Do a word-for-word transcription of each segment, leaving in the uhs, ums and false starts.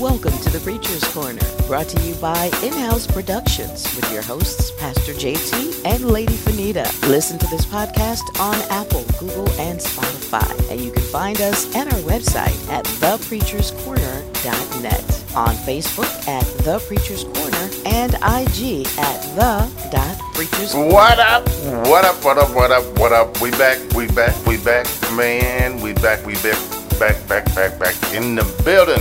Welcome to the Preacher's Corner, brought to you by In-House Productions with your hosts, Pastor J T and Lady Fanita. Listen to this podcast on Apple, Google, and Spotify. And you can find us at our website at the preachers corner dot net, on Facebook at The Preacher's Corner, and I G at the dot preachers corner. What up? What up? What up? What up? What up? We back. We back. We back, man. We back. We back. Back. Back. Back. Back in the building.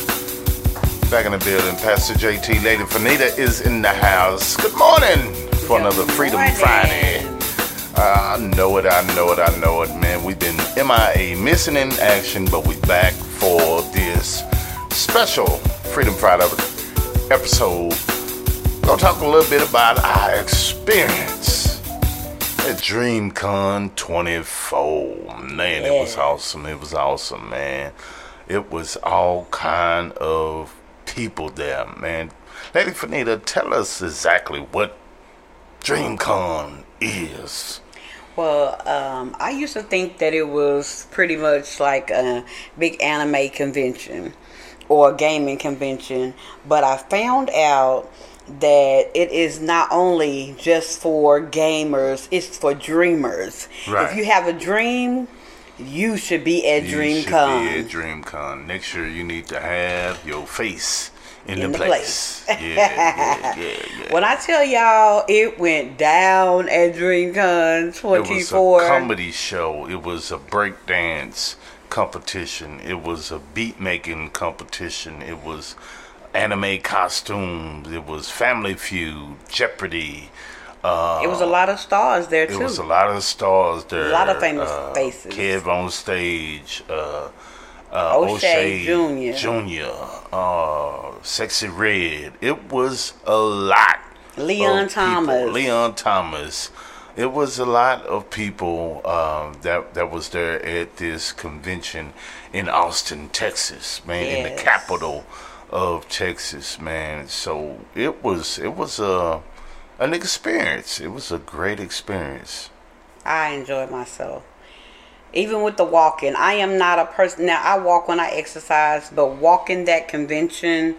Back in the building. Pastor J T, Lady Fanita is in the house. Good morning for another Freedom Friday. Uh, I know it. I know it. I know it, man. We've been M I A, missing in action, but we back for this special Freedom Friday episode. We're gonna talk a little bit about our experience at DreamCon twenty-four. Man, it was awesome. It was awesome, man. It was all kind of people there, man. Lady Fanita, tell us exactly what DreamCon is. Well, um, I used to think that it was pretty much like a big anime convention or a gaming convention, but I found out that it is not only just for gamers, it's for dreamers. Right. If you have a dream, you should be at you DreamCon. You should be at DreamCon. Next year, you need to have your face in, in the, the place. place. yeah, yeah, yeah, yeah. When I tell y'all, it went down at DreamCon twenty-four. It was a comedy show. It was a breakdance competition. It was a beat making competition. It was anime costumes. It was Family Feud, Jeopardy. Uh, it was a lot of stars there too. It was a lot of stars there. A lot of famous uh, faces. Kev on stage. Uh, uh, O'Shea, O'Shea Junior Junior Uh, Sexy Red. It was a lot. Leon of Thomas. People. Leon Thomas. It was a lot of people um, that that was there at this convention in Austin, Texas, man, yes. in the capital of Texas, man. So it was it was a an experience. It was a great experience. I enjoyed myself. Even with the walking, I am not a person. Now I walk when I exercise, but walking that convention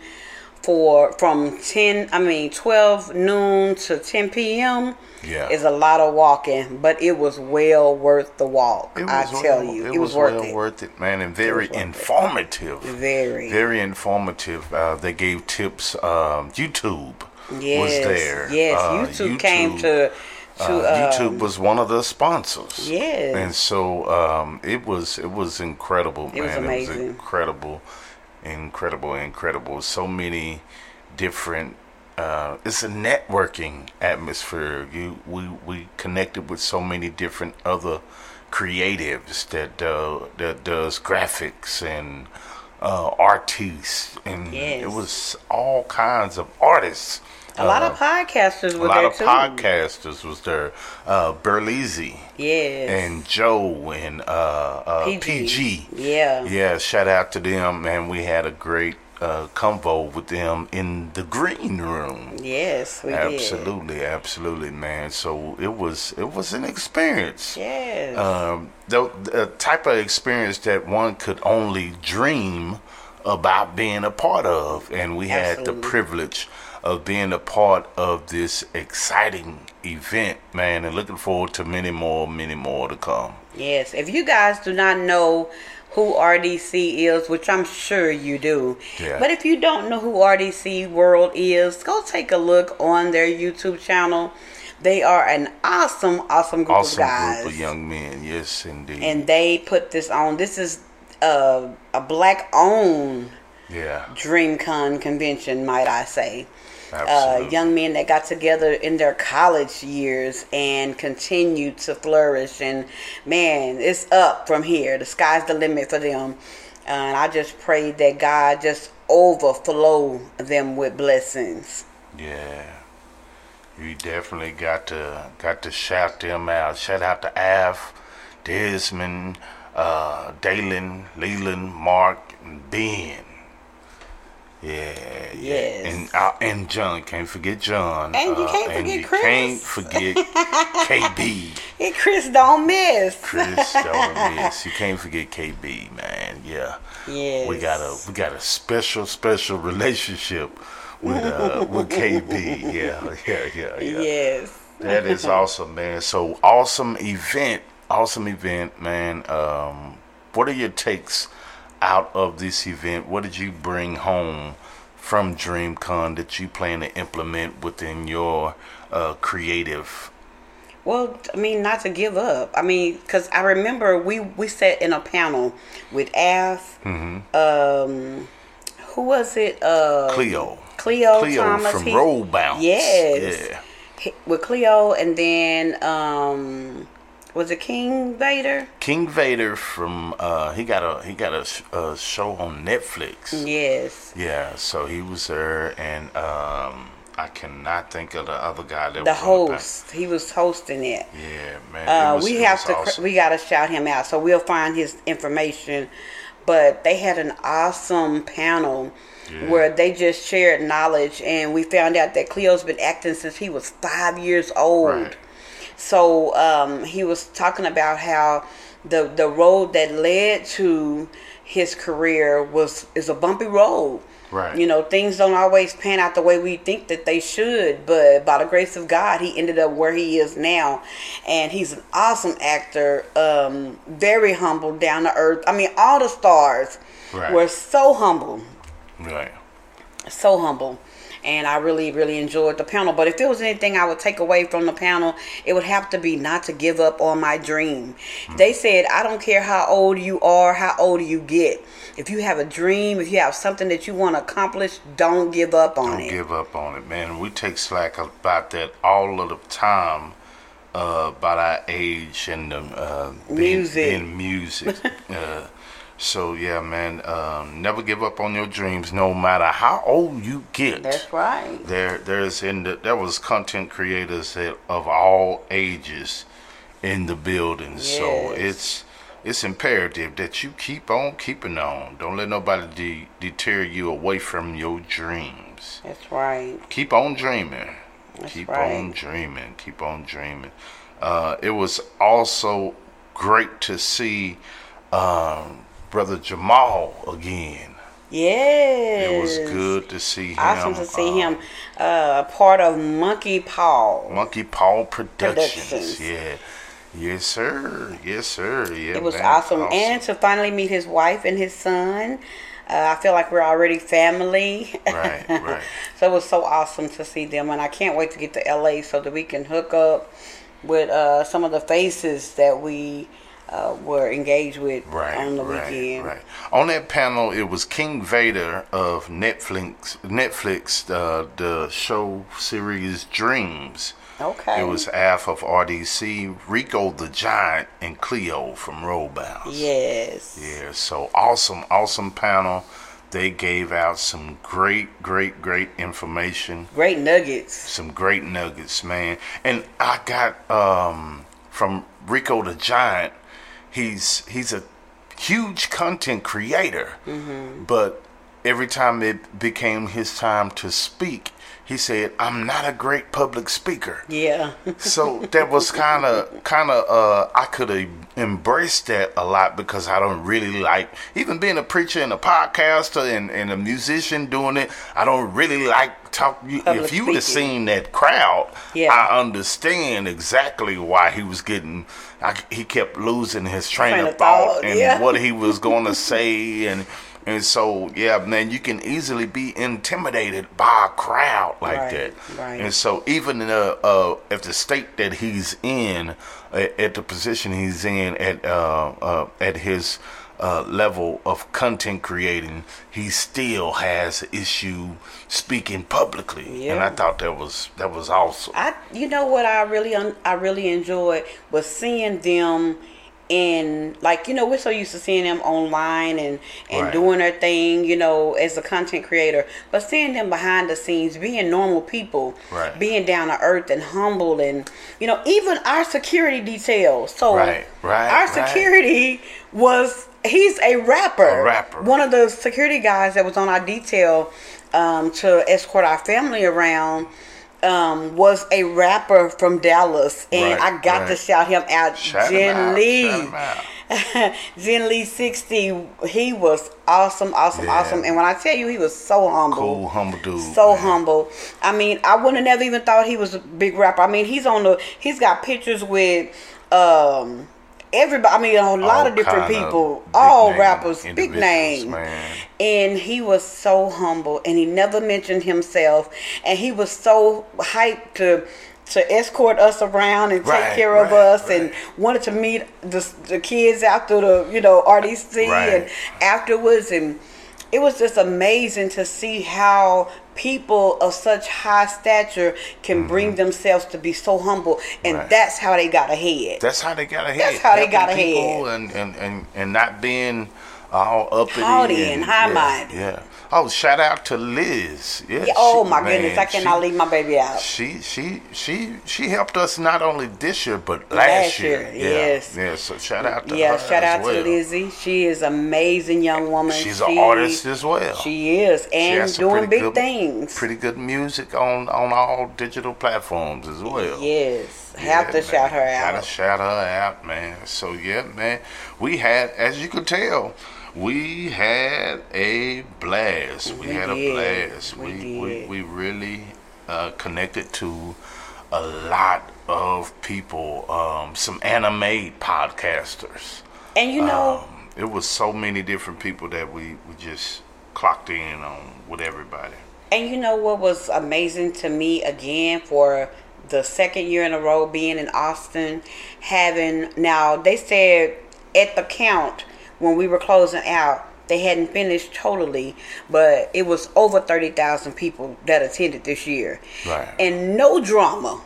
for from ten, I mean twelve noon to ten p.m. Yeah. is a lot of walking, but it was well worth the walk. It I was tell well, you, it, it was, was worth well it. worth it, man, and very It was worth informative. it. Very, very informative. Uh, they gave tips. Um, YouTube yes, was there. Yes, uh, YouTube, YouTube came to. To, uh, YouTube um, was one of the sponsors. Yes. And so um, it was it was incredible, it man. Was amazing. It was incredible, incredible, incredible. So many different. Uh, it's a networking atmosphere. You we we connected with so many different other creatives that uh, that does graphics and uh, artists, and yes. it was all kinds of artists. A lot of podcasters were there there A lot too. of podcasters was there. Uh, Berlizzi. Yes. And Joe and uh, uh, P G. P G. Yeah. Yeah, shout out to them, man. We had a great uh, convo with them in the green room. Yes, we absolutely, did. Absolutely, man. So it was it was an experience. Yes. Um, the, the type of experience that one could only dream about being a part of, and we had absolutely. the privilege of being a part of this exciting event, man, and looking forward to many more, many more to come. Yes, if you guys do not know who R D C is, which I'm sure you do, yeah. but if you don't know who R D C World is, go take a look on their YouTube channel. They are an awesome, awesome group awesome of guys. Awesome group of young men, yes, indeed. And they put this on. This is uh, a black-owned yeah. DreamCon convention, might I say. Uh, young men that got together in their college years and continue to flourish, and man, it's up from here. The sky's the limit for them, and I just pray that God just overflow them with blessings. Yeah, you definitely got to got to shout them out. Shout out to Af, Desmond, uh, Dalen, Leland, Mark, and Ben. Yeah, yeah, yes. and uh, and John, can't forget John, and you can't uh, forget and you Chris. Can't forget K B. And Chris don't miss. Chris don't miss. You can't forget K B, man. yeah. Yes. We got a we got a special special relationship with uh with K B. Yeah, yeah, yeah, yeah. Yes. That is awesome, man. So awesome event, awesome event, man. Um, what are your takes out of this event? What did you bring home from DreamCon that you plan to implement within your uh, creative? Well, I mean, not to give up. I mean, because I remember we, we sat in a panel with Af. Mm-hmm. Um, who was it? Uh, Cleo. Cleo, Cleo Thomas. from he, Roll Bounce. Yes. Yeah. He, with Cleo, and then um, was it King Vader? King Vader from uh, he got a he got a, sh- a show on Netflix. Yes. Yeah, so he was there, and um, I cannot think of the other guy that The was on the host. He was hosting it. Yeah, man. Uh, it was, we it have was to. awesome. We got to shout him out. So we'll find his information. But they had an awesome panel Yeah. where they just shared knowledge, and we found out that Cleo's been acting since he was five years old. Right. So um, he was talking about how the the road that led to his career was is a bumpy road. Right. You know, things don't always pan out the way we think that they should, but by the grace of God, he ended up where he is now. And he's an awesome actor, um, very humble, down to earth. I mean, all the stars Right. were so humble, Right. so humble. And I really, really enjoyed the panel. But if there was anything I would take away from the panel, it would have to be not to give up on my dream. Mm. They said, I don't care how old you are, how old you get. If you have a dream, if you have something that you want to accomplish, don't give up on Don't it. Don't give up on it, man. We take slack about that all of the time, uh, about our age and the uh, being, Music. being music. uh, so yeah, man. Um, never give up on your dreams, no matter how old you get. That's right. There, there's in the there was content creators that, of all ages in the building. Yes. So it's. It's imperative that you keep on keeping on. Don't let nobody de- deter you away from your dreams. That's right. Keep on dreaming. That's keep right. on dreaming. Keep on dreaming. Uh, it was also great to see um, Brother Jamal again. Yes. It was good to see him. Awesome to see uh, him uh, part of Monkey Paw. Monkey Paw Productions. Productions. Yeah. Yes, sir. Yes, sir. Yeah, It was man. awesome. And to finally meet his wife and his son. Uh, I feel like we're already family. Right, right. So it was so awesome to see them. And I can't wait to get to L A so that we can hook up with uh, some of the faces that we uh, were engaged with right, on the right, weekend. Right. On that panel, it was King Vader of Netflix, Netflix, uh, the show series Dreams. Okay. It was Af of R D C, Rico the Giant, and Cleo from Roll Bounce. Yes. Yeah, so awesome, awesome panel. They gave out some great, great, great information. Great nuggets. Some great nuggets, man. And I got um, from Rico the Giant, he's he's a huge content creator. Mm-hmm. But every time it became his time to speak, he said, "I'm not a great public speaker." Yeah. So that was kind of, kind of, uh, I could have embraced that a lot because I don't really like, even being a preacher and a podcaster and, and a musician doing it, I don't really like talk. You, Public if you would have speaking. seen that crowd, Yeah. I understand exactly why he was getting, I, he kept losing his train, Train of of thought, thought, and yeah. what he was going to say. And And so, yeah, man, you can easily be intimidated by a crowd like Right, that. right. And so, even in uh, uh, at the state that he's in, uh, at the position he's in, at uh, uh, at his uh, level of content creating, he still has issue speaking publicly. Yeah. And I thought that was that was awesome. I, you know what I really, un, I really enjoyed was seeing them in, like, you know, we're so used to seeing them online and, and Right. doing their thing, you know, as a content creator, but seeing them behind the scenes, being normal people, Right. being down to earth and humble, and, you know, even our security details. So Right, right, our right. security was, he's a rapper. A rapper. One of the security guys that was on our detail um, to escort our family around um, was a rapper from Dallas, and Right, I got right. to shout him out. Shout him Jen out, Lee. shout him out. Zen Lee sixty, he was awesome, awesome, Yeah. awesome. And when I tell you, he was so humble. Cool, humble dude. So man. humble. I mean, I wouldn't have never even thought he was a big rapper. I mean, he's on the, he's got pictures with, um, everybody. I mean, a lot All of different kind of people, big all name rappers, big individuals, name. man. And he was so humble, and he never mentioned himself. And he was so hyped to to escort us around and take Right, care of right, us, right. and wanted to meet the the kids after the you know R D C Right. and afterwards, and it was just amazing to see how people of such high stature can bring themselves to be so humble, and Right. that's how they got ahead. That's how they got ahead. That's how they Helping got people ahead. And, and, and, and not being all uppity. Haughty and high-minded. Yeah, yeah. Oh, shout out to Liz. Yeah, Yeah, oh she- my man, goodness, I cannot she, leave my baby out. She she she she helped us not only this year but last, Last year. year, Yeah, yes. Yeah, so shout out to Yeah, her shout as out well. to Lizzie. She is an amazing young woman. She's she, an artist as well. She is, She and has some doing pretty big good- things. Pretty good music on, on all digital platforms as well. Yes, Yeah, have to man. shout her out. Gotta shout her out, man. So yeah, man, we had, as you could tell, we had a blast. We, We had did. a blast. We We we, did. we really uh, connected to a lot of people. Um, some anime podcasters. And you know, Um, it was so many different people that we, we just clocked in on with everybody. and you know what was amazing to me again for the second year in a row being in Austin, having now they said at the count when we were closing out, they hadn't finished totally, but it was over thirty thousand people that attended this year. Right. And no drama.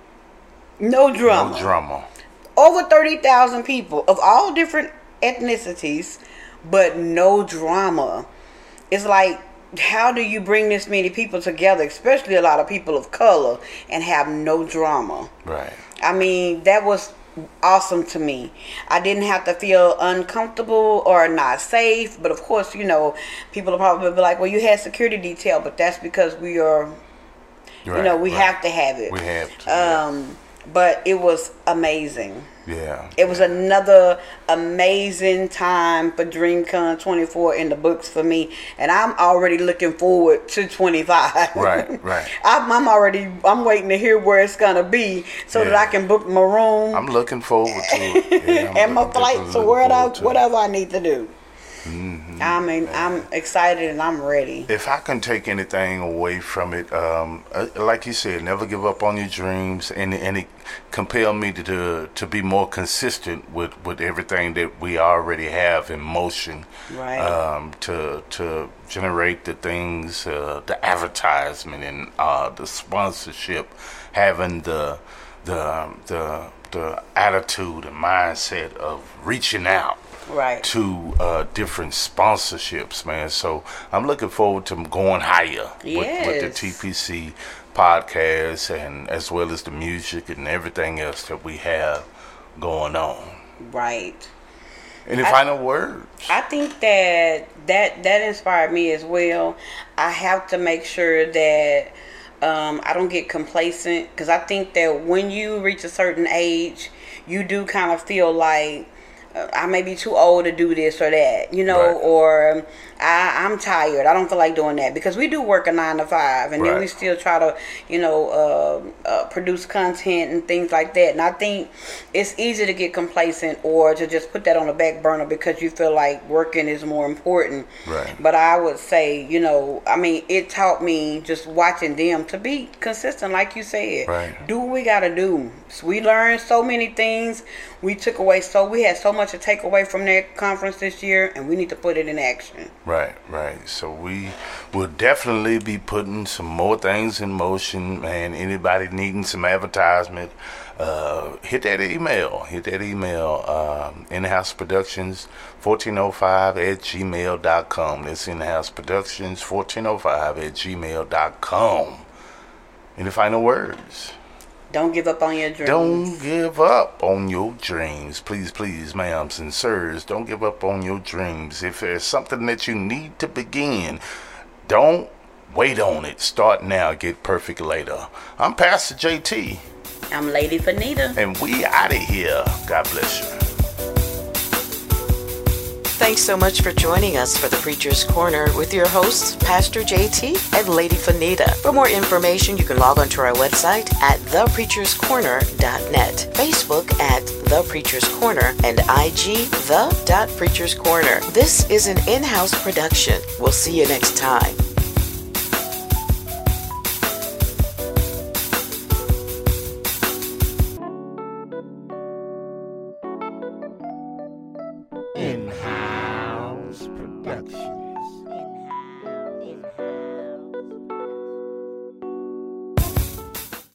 No drama. No drama. Over thirty thousand people of all different ethnicities, but no drama. It's like, how do you bring this many people together, especially a lot of people of color, and have no drama? Right. I mean, that was awesome to me. I didn't have to feel uncomfortable or not safe, but of course, you know, people will probably be like, well, you had security detail, but that's because we are, you Right, know, we right. have to have it. We have to. yeah. Um, but it was amazing. Yeah. It was another amazing time for DreamCon twenty-four in the books for me, and I'm already looking forward to twenty-five. Right, right. I'm, I'm already. I'm waiting to hear where it's gonna be so that Yeah. I can book my room I'm looking forward to it. Yeah, I'm and my looking- flight definitely to looking wherever, forward to it. whatever I need to do. Mm-hmm. I mean, I'm excited and I'm ready. If I can take anything away from it, um, uh, like you said, never give up on your dreams, and and it compelled me to to, to be more consistent with, with everything that we already have in motion. Right. Um, to to generate the things, uh, the advertisement and uh, the sponsorship, having the the the the attitude and mindset of reaching out. Right. To uh, different sponsorships, man. So I'm looking forward to going higher with, with the Yes. T P C podcast, and as well as the music and everything else that we have going on. Right. Any I- final words? I think that that that inspired me as well. I have to make sure that um, I don't get complacent, because I think that when you reach a certain age, you do kind of feel like uh, I may be too old to do this or that, you know, Right. or um, I, I'm tired. I don't feel like doing that, because we do work a nine to five, and then Right. we still try to, you know, uh, uh, produce content and things like that. And I think it's easy to get complacent or to just put that on the back burner because you feel like working is more important. Right. But I would say, you know, I mean, it taught me just watching them to be consistent, like you said. Right. Do what we got to do. So we learned so many things. We took away so we had so much to take away from that conference this year, and we need to put it in action. Right, right. So we will definitely be putting some more things in motion, man. Anybody needing some advertisement, uh, hit that email. Hit that email, um, In-House Productions fourteen oh five at gmail dot com. That's In-House Productions fourteen oh five at gmail dot com. Any final words? Don't give up on your dreams. Don't give up on your dreams. Please, please, ma'ams and sirs, don't give up on your dreams. If there's something that you need to begin, don't wait on it. Start now, get perfect later. I'm Pastor J T. I'm Lady Fanita. And we out of here. God bless you. Thanks so much for joining us for the Preacher's Corner with your hosts, Pastor J T and Lady Fanita. For more information, you can log on to our website at the preachers corner dot net, Facebook at The Preacher's Corner, and I G the Preacher's Corner. This is an in-house production. We'll see you next time. In